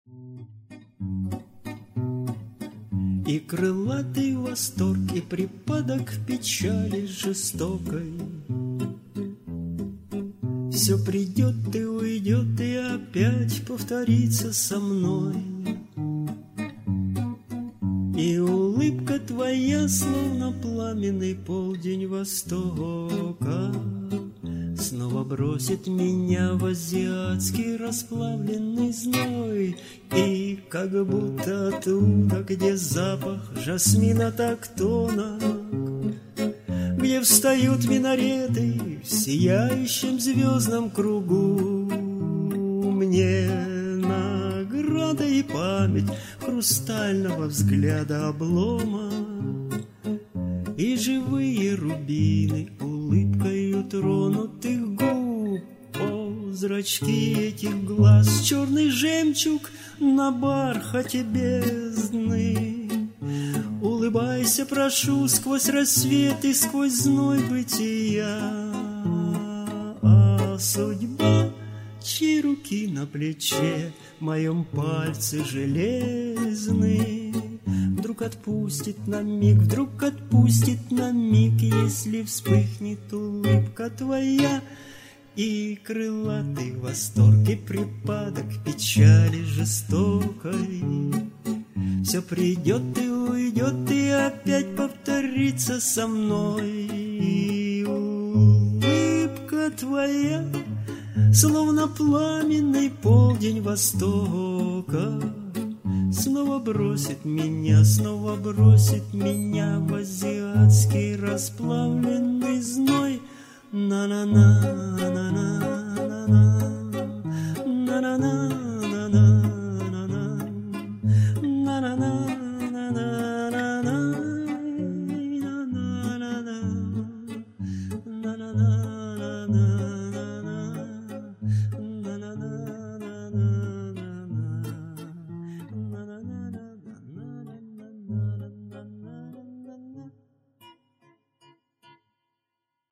И крылатый восторг, и припадок печали жестокой. Все придет и уйдет, и опять повторится со мной. И улыбка твоя, словно пламенный полдень востока, снова бросит меня в азиатский расплавленный зной. И как будто оттуда, где запах жасмина тактона, где встают минареты в сияющем звездном кругу, мне награда и память хрустального взгляда облома и живые рубины улыбкою тронутых губ. О, зрачки этих глаз, черный жемчуг на бархате бездны. Улыбайся, прошу, сквозь рассвет и сквозь зной бытия. А судьба, чьей руки на плече моем пальце железный, вдруг отпустит на миг, если вспыхнет улыбка твоя. И крылатый восторг, и припадок печали жестокой. Все придет и уйдет, и опять повторится со мной. И улыбка твоя, словно пламенный полдень востока, снова бросит меня в азиатский расплавленный зной. На-на-на, на-на-на-на-на.